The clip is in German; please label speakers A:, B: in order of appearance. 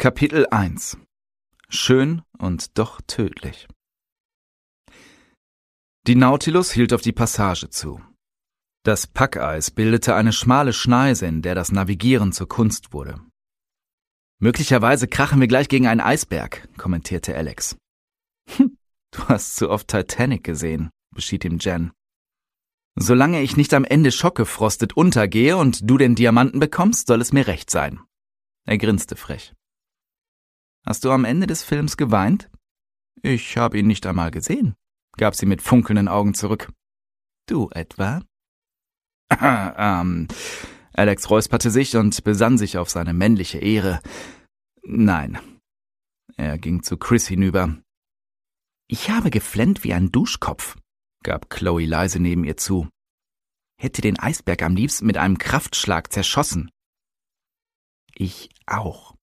A: Kapitel 1 – Schön und doch tödlich. Die Nautilus hielt auf die Passage zu. Das Packeis bildete eine schmale Schneise, in der das Navigieren zur Kunst wurde. »Möglicherweise krachen wir gleich gegen einen Eisberg«, kommentierte Alex. »Du hast zu oft Titanic gesehen«, beschied ihm Jen. »Solange ich nicht am Ende schockgefrostet untergehe und du den Diamanten bekommst, soll es mir recht sein.« Er grinste frech. »Hast du am Ende des Films geweint?« »Ich habe ihn nicht einmal gesehen«, gab sie mit funkelnden Augen zurück. »Du etwa?« Alex räusperte sich und besann sich auf seine männliche Ehre. »Nein.« Er ging zu Chris hinüber. »Ich habe geflennt wie ein Duschkopf«, gab Chloe leise neben ihr zu. »Hätte den Eisberg am liebsten mit einem Kraftschlag zerschossen.« »Ich auch.«